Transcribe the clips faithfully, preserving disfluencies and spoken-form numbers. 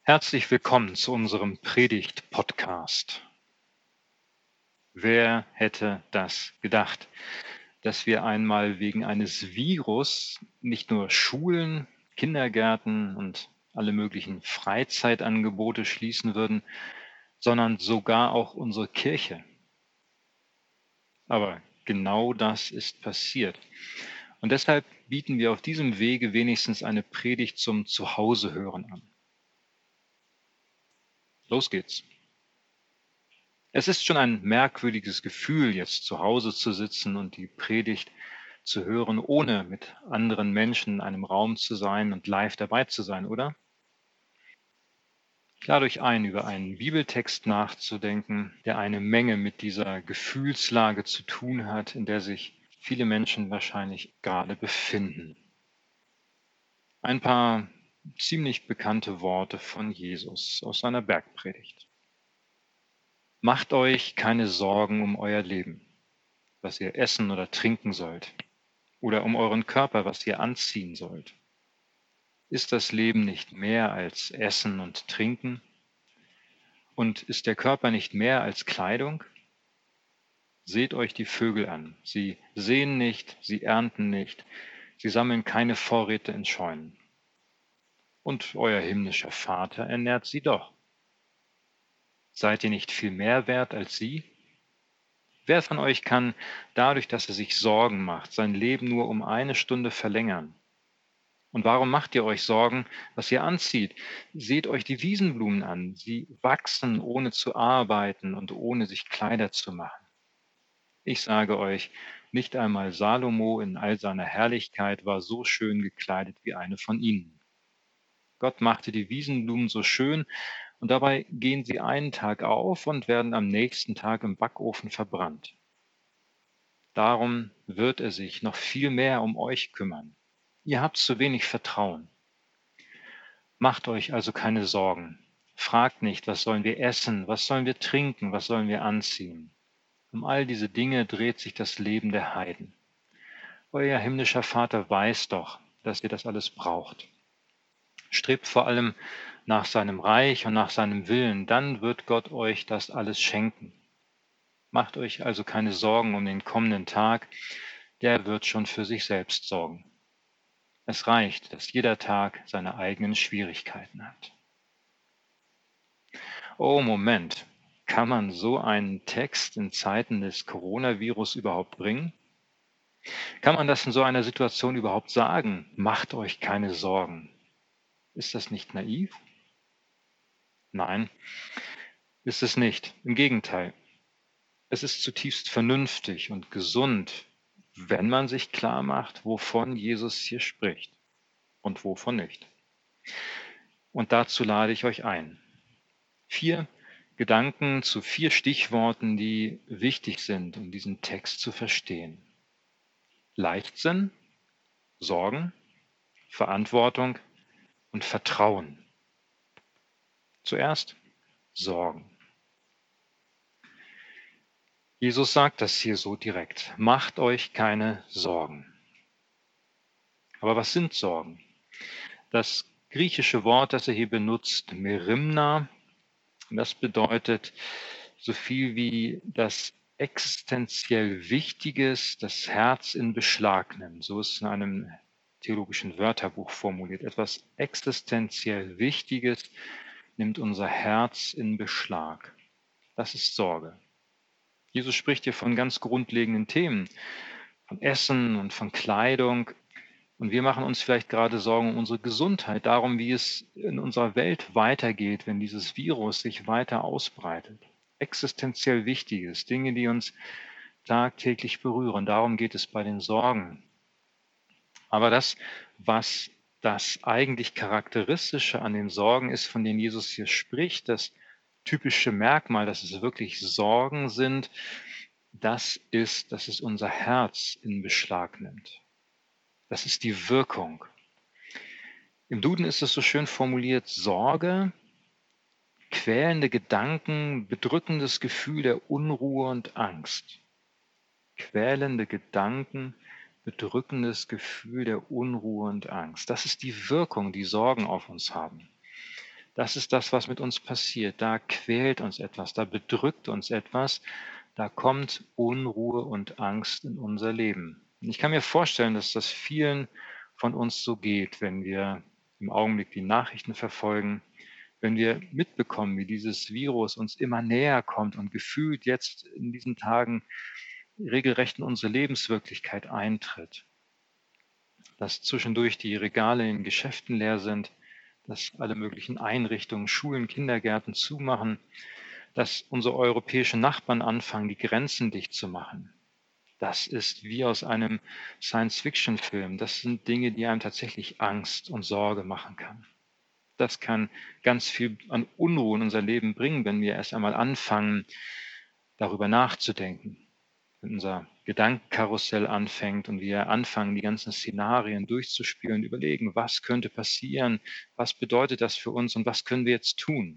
Herzlich willkommen zu unserem Predigt-Podcast. Wer hätte das gedacht, dass wir einmal wegen eines Virus nicht nur Schulen, Kindergärten und alle möglichen Freizeitangebote schließen würden, sondern sogar auch unsere Kirche? Aber genau das ist passiert. Und deshalb bieten wir auf diesem Wege wenigstens eine Predigt zum Zuhausehören an. Los geht's. Es ist schon ein merkwürdiges Gefühl, jetzt zu Hause zu sitzen und die Predigt zu hören, ohne mit anderen Menschen in einem Raum zu sein und live dabei zu sein, oder? Ich lade euch ein, über einen Bibeltext nachzudenken, der eine Menge mit dieser Gefühlslage zu tun hat, in der sich viele Menschen wahrscheinlich gerade befinden. Ein paar ziemlich bekannte Worte von Jesus aus seiner Bergpredigt. Macht euch keine Sorgen um euer Leben, was ihr essen oder trinken sollt, oder um euren Körper, was ihr anziehen sollt. Ist das Leben nicht mehr als Essen und Trinken? Und ist der Körper nicht mehr als Kleidung? Seht euch die Vögel an. Sie säen nicht, sie ernten nicht, sie sammeln keine Vorräte in Scheunen. Und euer himmlischer Vater ernährt sie doch. Seid ihr nicht viel mehr wert als sie? Wer von euch kann, dadurch, dass er sich Sorgen macht, sein Leben nur um eine Stunde verlängern? Und warum macht ihr euch Sorgen, was ihr anzieht? Seht euch die Wiesenblumen an. Sie wachsen, ohne zu arbeiten und ohne sich Kleider zu machen. Ich sage euch, nicht einmal Salomo in all seiner Herrlichkeit war so schön gekleidet wie eine von ihnen. Gott machte die Wiesenblumen so schön, und dabei gehen sie einen Tag auf und werden am nächsten Tag im Backofen verbrannt. Darum wird er sich noch viel mehr um euch kümmern. Ihr habt zu wenig Vertrauen. Macht euch also keine Sorgen. Fragt nicht, was sollen wir essen, was sollen wir trinken, was sollen wir anziehen. Um all diese Dinge dreht sich das Leben der Heiden. Euer himmlischer Vater weiß doch, dass ihr das alles braucht. Strebt vor allem nach seinem Reich und nach seinem Willen, dann wird Gott euch das alles schenken. Macht euch also keine Sorgen um den kommenden Tag, der wird schon für sich selbst sorgen. Es reicht, dass jeder Tag seine eigenen Schwierigkeiten hat. Oh, Moment. Kann man so einen Text in Zeiten des Coronavirus überhaupt bringen? Kann man das in so einer Situation überhaupt sagen? Macht euch keine Sorgen. Ist das nicht naiv? Nein, ist es nicht. Im Gegenteil. Es ist zutiefst vernünftig und gesund, wenn man sich klar macht, wovon Jesus hier spricht und wovon nicht. Und dazu lade ich euch ein. Vier Gedanken zu vier Stichworten, die wichtig sind, um diesen Text zu verstehen. Leichtsinn, Sorgen, Verantwortung und Vertrauen. Zuerst Sorgen. Jesus sagt das hier so direkt. Macht euch keine Sorgen. Aber was sind Sorgen? Das griechische Wort, das er hier benutzt, Merimna, das bedeutet so viel wie das existenziell Wichtiges, das Herz in Beschlag nimmt. So ist es in einem theologischen Wörterbuch formuliert. Etwas existenziell Wichtiges nimmt unser Herz in Beschlag. Das ist Sorge. Jesus spricht hier von ganz grundlegenden Themen, von Essen und von Kleidung. Und wir machen uns vielleicht gerade Sorgen um unsere Gesundheit, darum, wie es in unserer Welt weitergeht, wenn dieses Virus sich weiter ausbreitet. Existenziell Wichtiges, Dinge, die uns tagtäglich berühren. Darum geht es bei den Sorgen. Aber das, was das eigentlich Charakteristische an den Sorgen ist, von denen Jesus hier spricht, das typische Merkmal, dass es wirklich Sorgen sind, das ist, dass es unser Herz in Beschlag nimmt. Das ist die Wirkung. Im Duden ist es so schön formuliert: Sorge, quälende Gedanken, bedrückendes Gefühl der Unruhe und Angst. Quälende Gedanken, bedrückendes Gefühl der Unruhe und Angst. Das ist die Wirkung, die Sorgen auf uns haben. Das ist das, was mit uns passiert. Da quält uns etwas, da bedrückt uns etwas, da kommt Unruhe und Angst in unser Leben. Und ich kann mir vorstellen, dass das vielen von uns so geht, wenn wir im Augenblick die Nachrichten verfolgen, wenn wir mitbekommen, wie dieses Virus uns immer näher kommt und gefühlt jetzt in diesen Tagen regelrecht in unsere Lebenswirklichkeit eintritt, dass zwischendurch die Regale in Geschäften leer sind, dass alle möglichen Einrichtungen, Schulen, Kindergärten zumachen, dass unsere europäischen Nachbarn anfangen, die Grenzen dicht zu machen. Das ist wie aus einem Science-Fiction-Film. Das sind Dinge, die einem tatsächlich Angst und Sorge machen kann. Das kann ganz viel an Unruhe in unser Leben bringen, wenn wir erst einmal anfangen, darüber nachzudenken. Wenn unser Gedankenkarussell anfängt und wir anfangen, die ganzen Szenarien durchzuspielen, überlegen, was könnte passieren, was bedeutet das für uns und was können wir jetzt tun.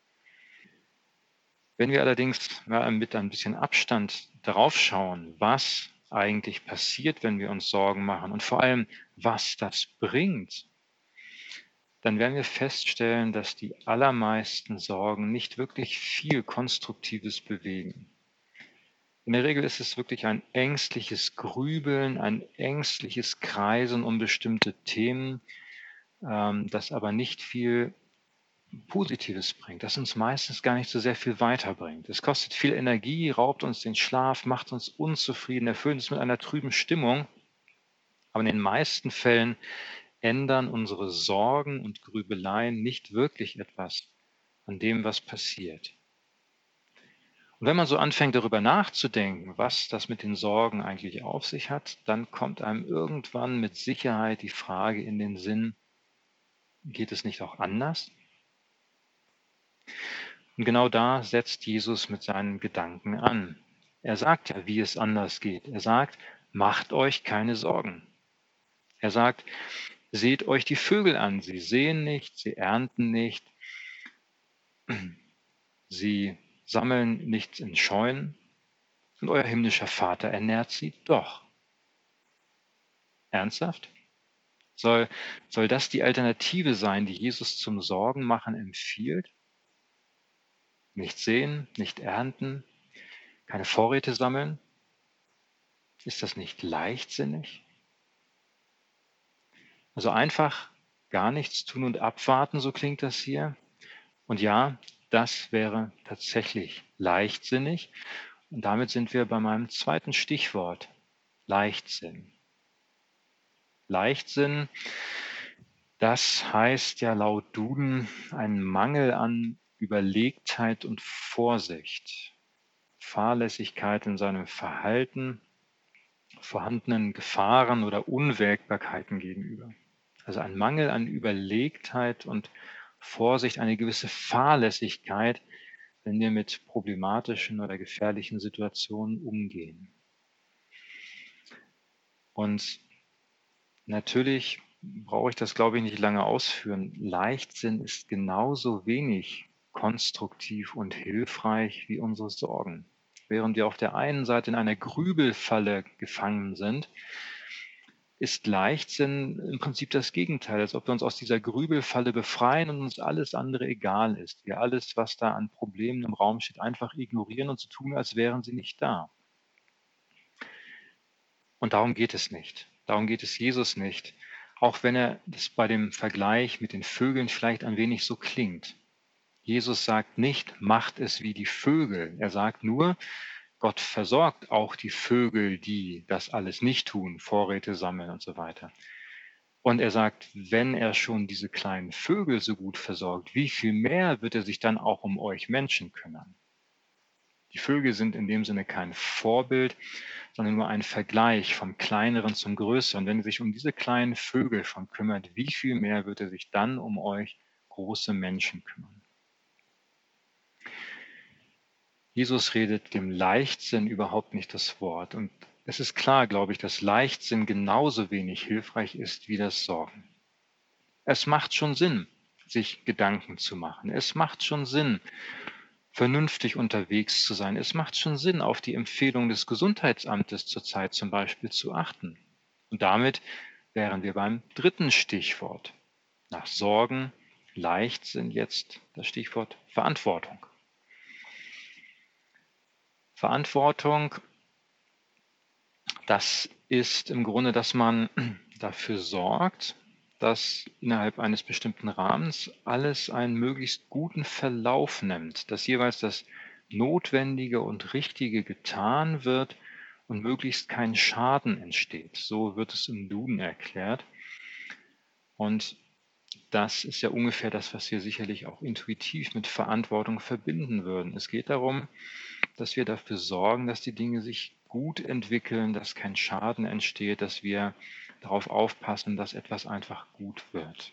Wenn wir allerdings ja, mit ein bisschen Abstand darauf schauen, was eigentlich passiert, wenn wir uns Sorgen machen und vor allem, was das bringt, dann werden wir feststellen, dass die allermeisten Sorgen nicht wirklich viel Konstruktives bewegen. In der Regel ist es wirklich ein ängstliches Grübeln, ein ängstliches Kreisen um bestimmte Themen, ähm, das aber nicht viel Positives bringt, das uns meistens gar nicht so sehr viel weiterbringt. Es kostet viel Energie, raubt uns den Schlaf, macht uns unzufrieden, erfüllt uns mit einer trüben Stimmung. Aber in den meisten Fällen ändern unsere Sorgen und Grübeleien nicht wirklich etwas an dem, was passiert. Und wenn man so anfängt, darüber nachzudenken, was das mit den Sorgen eigentlich auf sich hat, dann kommt einem irgendwann mit Sicherheit die Frage in den Sinn, geht es nicht auch anders? Und genau da setzt Jesus mit seinen Gedanken an. Er sagt ja, wie es anders geht. Er sagt, macht euch keine Sorgen. Er sagt, seht euch die Vögel an. Sie sehen nicht, sie ernten nicht, sie sammeln nichts in Scheunen und euer himmlischer Vater ernährt sie doch. Ernsthaft? Soll, soll das die Alternative sein, die Jesus zum Sorgenmachen empfiehlt? Nicht sehen, nicht ernten, keine Vorräte sammeln? Ist das nicht leichtsinnig? Also einfach gar nichts tun und abwarten, so klingt das hier. Und ja, das wäre tatsächlich leichtsinnig. Und damit sind wir bei meinem zweiten Stichwort, Leichtsinn. Leichtsinn, das heißt ja laut Duden ein Mangel an Überlegtheit und Vorsicht, Fahrlässigkeit in seinem Verhalten, vorhandenen Gefahren oder Unwägbarkeiten gegenüber. Also ein Mangel an Überlegtheit und Vorsicht, eine gewisse Fahrlässigkeit, wenn wir mit problematischen oder gefährlichen Situationen umgehen. Und natürlich brauche ich das, glaube ich, nicht lange ausführen. Leichtsinn ist genauso wenig konstruktiv und hilfreich wie unsere Sorgen. Während wir auf der einen Seite in einer Grübelfalle gefangen sind, ist Leichtsinn im Prinzip das Gegenteil, als ob wir uns aus dieser Grübelfalle befreien und uns alles andere egal ist. Wir alles, was da an Problemen im Raum steht, einfach ignorieren und so tun, als wären sie nicht da. Und darum geht es nicht. Darum geht es Jesus nicht. Auch wenn er das bei dem Vergleich mit den Vögeln vielleicht ein wenig so klingt. Jesus sagt nicht, macht es wie die Vögel. Er sagt nur, Gott versorgt auch die Vögel, die das alles nicht tun, Vorräte sammeln und so weiter. Und er sagt, wenn er schon diese kleinen Vögel so gut versorgt, wie viel mehr wird er sich dann auch um euch Menschen kümmern? Die Vögel sind in dem Sinne kein Vorbild, sondern nur ein Vergleich vom Kleineren zum Größeren. Wenn er sich um diese kleinen Vögel schon kümmert, wie viel mehr wird er sich dann um euch große Menschen kümmern? Jesus redet dem Leichtsinn überhaupt nicht das Wort. Und es ist klar, glaube ich, dass Leichtsinn genauso wenig hilfreich ist wie das Sorgen. Es macht schon Sinn, sich Gedanken zu machen. Es macht schon Sinn, vernünftig unterwegs zu sein. Es macht schon Sinn, auf die Empfehlung des Gesundheitsamtes zurzeit zum Beispiel zu achten. Und damit wären wir beim dritten Stichwort. Nach Sorgen Leichtsinn jetzt das Stichwort Verantwortung. Verantwortung, das ist im Grunde, dass man dafür sorgt, dass innerhalb eines bestimmten Rahmens alles einen möglichst guten Verlauf nimmt, dass jeweils das Notwendige und Richtige getan wird und möglichst kein Schaden entsteht. So wird es im Duden erklärt. Und das ist ja ungefähr das, was wir sicherlich auch intuitiv mit Verantwortung verbinden würden. Es geht darum, dass wir dafür sorgen, dass die Dinge sich gut entwickeln, dass kein Schaden entsteht, dass wir darauf aufpassen, dass etwas einfach gut wird.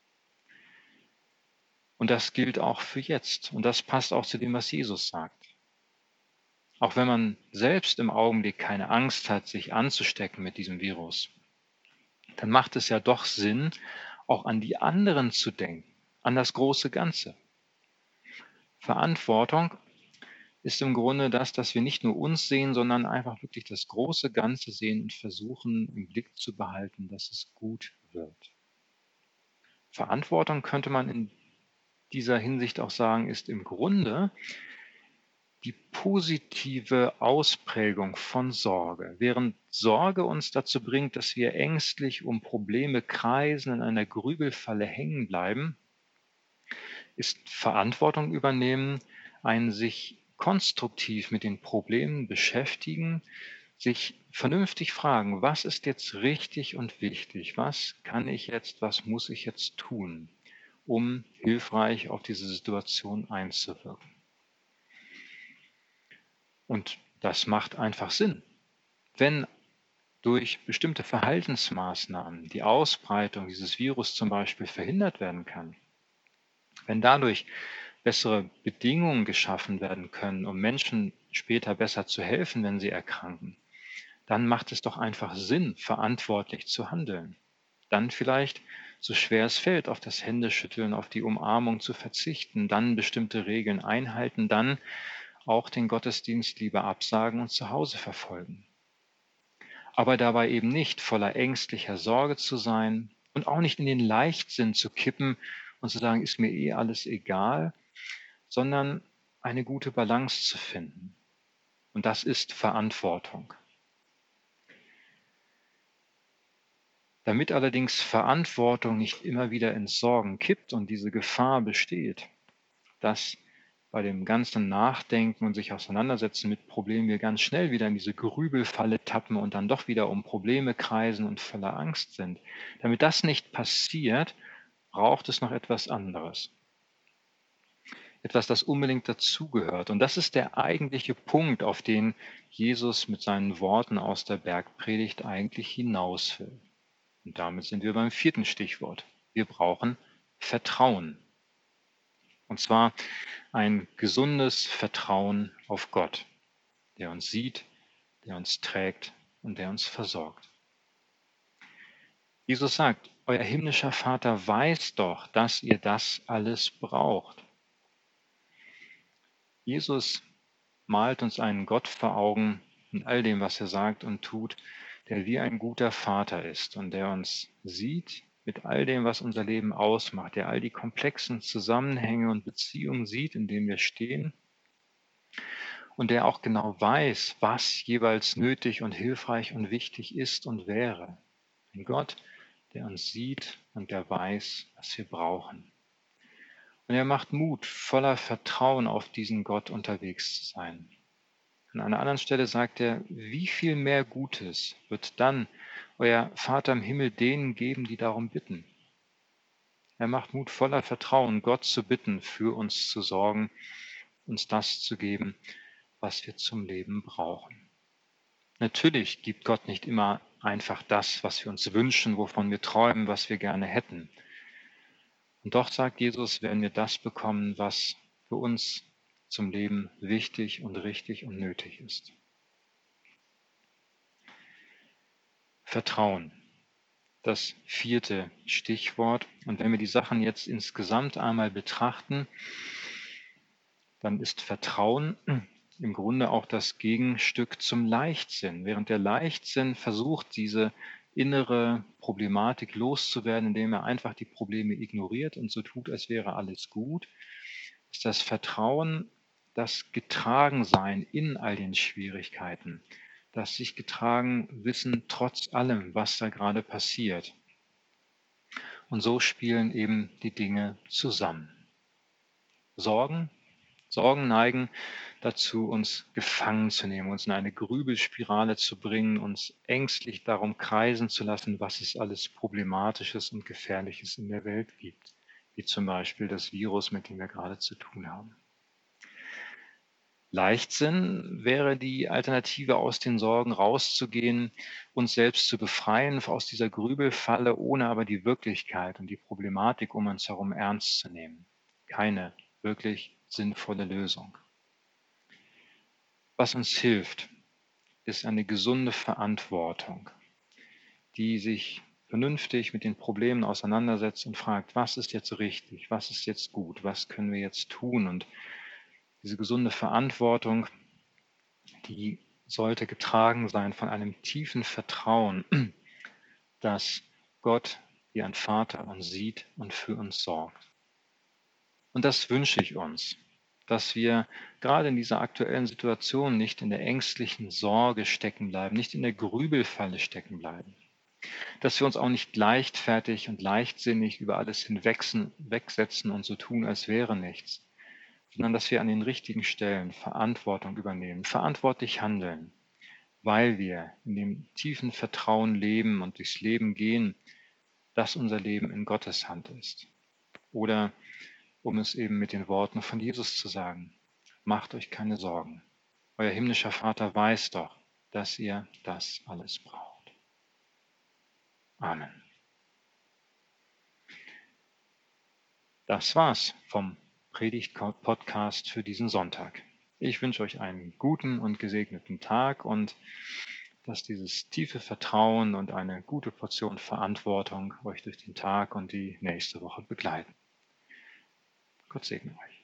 Und das gilt auch für jetzt. Und das passt auch zu dem, was Jesus sagt. Auch wenn man selbst im Augenblick keine Angst hat, sich anzustecken mit diesem Virus, dann macht es ja doch Sinn, auch an die anderen zu denken, an das große Ganze. Verantwortung ist im Grunde das, dass wir nicht nur uns sehen, sondern einfach wirklich das große Ganze sehen und versuchen im Blick zu behalten, dass es gut wird. Verantwortung, könnte man in dieser Hinsicht auch sagen, ist im Grunde die positive Ausprägung von Sorge. Während Sorge uns dazu bringt, dass wir ängstlich um Probleme kreisen, in einer Grübelfalle hängen bleiben, ist Verantwortung übernehmen ein sich konstruktiv mit den Problemen beschäftigen, sich vernünftig fragen, was ist jetzt richtig und wichtig, was kann ich jetzt, was muss ich jetzt tun, um hilfreich auf diese Situation einzuwirken. Und das macht einfach Sinn. Wenn durch bestimmte Verhaltensmaßnahmen die Ausbreitung dieses Virus zum Beispiel verhindert werden kann, wenn dadurch bessere Bedingungen geschaffen werden können, um Menschen später besser zu helfen, wenn sie erkranken, dann macht es doch einfach Sinn, verantwortlich zu handeln. Dann vielleicht, so schwer es fällt, auf das Händeschütteln, auf die Umarmung zu verzichten, dann bestimmte Regeln einhalten, dann auch den Gottesdienst lieber absagen und zu Hause verfolgen. Aber dabei eben nicht voller ängstlicher Sorge zu sein und auch nicht in den Leichtsinn zu kippen und zu sagen, ist mir eh alles egal, sondern eine gute Balance zu finden. Und das ist Verantwortung. Damit allerdings Verantwortung nicht immer wieder ins Sorgen kippt und diese Gefahr besteht, dass bei dem ganzen Nachdenken und sich auseinandersetzen mit Problemen wir ganz schnell wieder in diese Grübelfalle tappen und dann doch wieder um Probleme kreisen und voller Angst sind. Damit das nicht passiert, braucht es noch etwas anderes. Etwas, das unbedingt dazugehört. Und das ist der eigentliche Punkt, auf den Jesus mit seinen Worten aus der Bergpredigt eigentlich hinaus will. Und damit sind wir beim vierten Stichwort. Wir brauchen Vertrauen. Und zwar ein gesundes Vertrauen auf Gott, der uns sieht, der uns trägt und der uns versorgt. Jesus sagt, euer himmlischer Vater weiß doch, dass ihr das alles braucht. Jesus malt uns einen Gott vor Augen in all dem, was er sagt und tut, der wie ein guter Vater ist und der uns sieht mit all dem, was unser Leben ausmacht, der all die komplexen Zusammenhänge und Beziehungen sieht, in denen wir stehen und der auch genau weiß, was jeweils nötig und hilfreich und wichtig ist und wäre. Ein Gott, der uns sieht und der weiß, was wir brauchen. Und er macht Mut, voller Vertrauen auf diesen Gott unterwegs zu sein. An einer anderen Stelle sagt er, wie viel mehr Gutes wird dann euer Vater im Himmel denen geben, die darum bitten. Er macht Mut, voller Vertrauen, Gott zu bitten, für uns zu sorgen, uns das zu geben, was wir zum Leben brauchen. Natürlich gibt Gott nicht immer einfach das, was wir uns wünschen, wovon wir träumen, was wir gerne hätten. Und doch sagt Jesus, werden wir das bekommen, was für uns zum Leben wichtig und richtig und nötig ist. Vertrauen, das vierte Stichwort. Und wenn wir die Sachen jetzt insgesamt einmal betrachten, dann ist Vertrauen im Grunde auch das Gegenstück zum Leichtsinn. Während der Leichtsinn versucht, diese innere Problematik loszuwerden, indem er einfach die Probleme ignoriert und so tut, als wäre alles gut, ist das Vertrauen, das Getragensein in all den Schwierigkeiten, das sich getragen wissen trotz allem, was da gerade passiert. Und so spielen eben die Dinge zusammen. Sorgen, Sorgen neigen dazu, uns gefangen zu nehmen, uns in eine Grübelspirale zu bringen, uns ängstlich darum kreisen zu lassen, was es alles Problematisches und Gefährliches in der Welt gibt, wie zum Beispiel das Virus, mit dem wir gerade zu tun haben. Leichtsinn wäre die Alternative, aus den Sorgen rauszugehen, uns selbst zu befreien aus dieser Grübelfalle, ohne aber die Wirklichkeit und die Problematik um uns herum ernst zu nehmen. Keine wirklich sinnvolle Lösung. Was uns hilft, ist eine gesunde Verantwortung, die sich vernünftig mit den Problemen auseinandersetzt und fragt, was ist jetzt richtig, was ist jetzt gut, was können wir jetzt tun? Und diese gesunde Verantwortung, die sollte getragen sein von einem tiefen Vertrauen, dass Gott wie ein Vater uns sieht und für uns sorgt. Und das wünsche ich uns, dass wir gerade in dieser aktuellen Situation nicht in der ängstlichen Sorge stecken bleiben, nicht in der Grübelfalle stecken bleiben, dass wir uns auch nicht leichtfertig und leichtsinnig über alles hinwegsetzen und so tun, als wäre nichts, sondern dass wir an den richtigen Stellen Verantwortung übernehmen, verantwortlich handeln, weil wir in dem tiefen Vertrauen leben und durchs Leben gehen, dass unser Leben in Gottes Hand ist. Oder um es eben mit den Worten von Jesus zu sagen, macht euch keine Sorgen. Euer himmlischer Vater weiß doch, dass ihr das alles braucht. Amen. Das war's vom Predigt-Podcast für diesen Sonntag. Ich wünsche euch einen guten und gesegneten Tag und dass dieses tiefe Vertrauen und eine gute Portion Verantwortung euch durch den Tag und die nächste Woche begleiten. Gott segne euch.